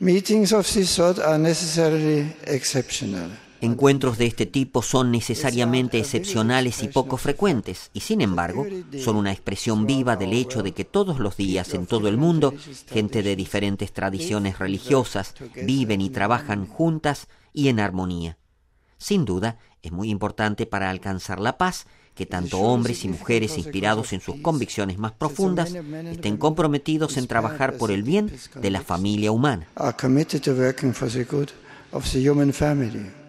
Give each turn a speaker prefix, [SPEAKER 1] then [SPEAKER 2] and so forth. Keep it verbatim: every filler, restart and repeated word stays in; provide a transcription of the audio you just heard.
[SPEAKER 1] Meetings of this sort are necessarily exceptional.
[SPEAKER 2] Encuentros de este tipo son necesariamente excepcionales y poco frecuentes, y sin embargo, son una expresión viva del hecho de que todos los días en todo el mundo, gente de diferentes tradiciones religiosas viven y trabajan juntas y en armonía. Sin duda, es muy importante para alcanzar la paz que tanto hombres y mujeres inspirados en sus convicciones más profundas estén comprometidos en trabajar por el bien de la familia humana.
[SPEAKER 1] Are committed to working for the good of the human family.